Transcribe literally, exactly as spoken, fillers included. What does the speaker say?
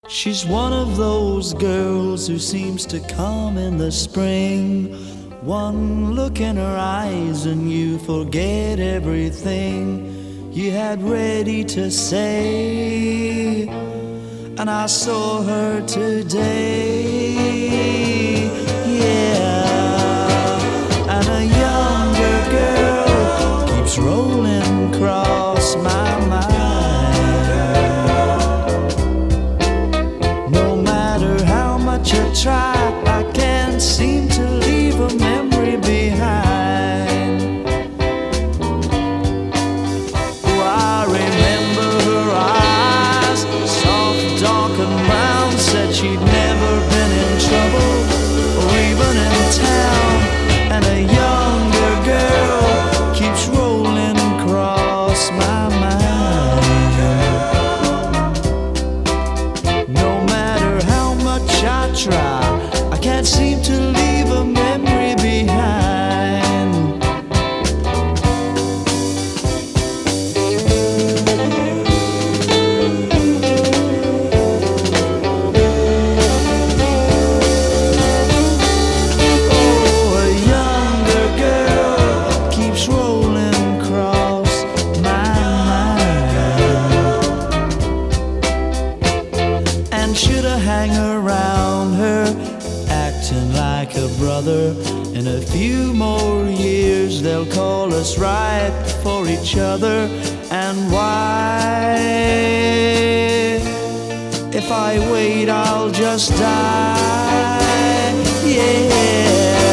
She's one of those girls who seems to come in the spring. One look in her eyes and you forget everything you had ready to say. And I saw her today, yeah. And a younger girl keeps rolling across my mind. I try, I can't seem to leave a memory behind. Oh, I remember her eyes, soft, dark and brown. Said she'd never been in trouble or even in town. And a younger girl keeps rolling across my mind. No matter how much I try, I can't seem to leave a memory behind. Oh, a younger girl keeps rolling across my mind. And should I hang around her, acting like a brother? In a few more years they'll call us right for each other. And why? If I wait I'll just die, yeah.